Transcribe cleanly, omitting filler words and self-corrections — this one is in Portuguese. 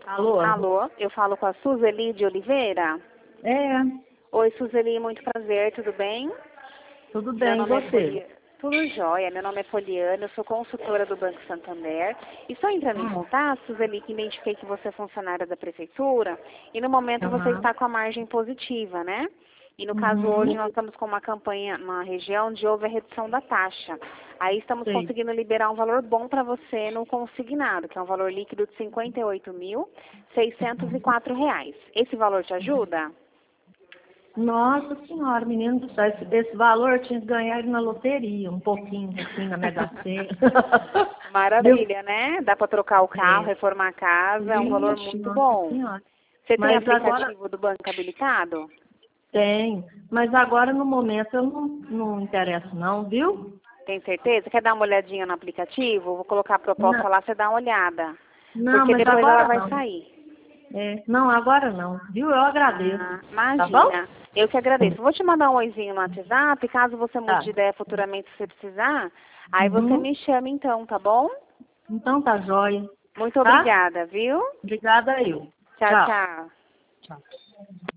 Alô? Alô, eu falo com a Suzeli de Oliveira? É, Oi, Suzeli, muito prazer, tudo bem? tudo Meu bem, e nome é você? Tudo jóia, meu nome é Poliana, eu sou consultora do Banco Santander. E estou entrando em contato, Suzeli, que identifiquei que você é funcionária da Prefeitura e no momento você Aham. está com a margem positiva, né? E no caso hoje Uhum. nós estamos com uma campanha na região onde houve a redução da taxa. Aí estamos Sei. conseguindo liberar um valor bom para você no consignado, que é um valor líquido de R$ 58.604. Esse valor te ajuda? Nossa senhora, menino do céu, esse valor eu tinha que ganhar ele na loteria, um pouquinho assim, na Mega Sena. Viu? Maravilha, né? Dá para trocar o carro, É. reformar a casa, é um valor Ixi, muito nossa bom. senhora. Você tem Mas agora aplicativo do banco habilitado? tem, mas agora no momento eu não interesso não, viu? Tem certeza? Quer dar uma olhadinha no aplicativo? Vou colocar a proposta Não, lá, você dá uma olhada. não, Porque mas depois ela agora vai não. sair. É, não, agora não, viu? Eu agradeço. Ah, Tá bom? imagina. Eu que agradeço. Vou te mandar um oizinho no WhatsApp, caso você mude Tá. de ideia futuramente se você precisar. Aí você Uhum. me chama então, tá bom? Então tá jóia. Muito Tá? obrigada, viu? Obrigada eu. Tchau, Tchau. tchau. Tchau.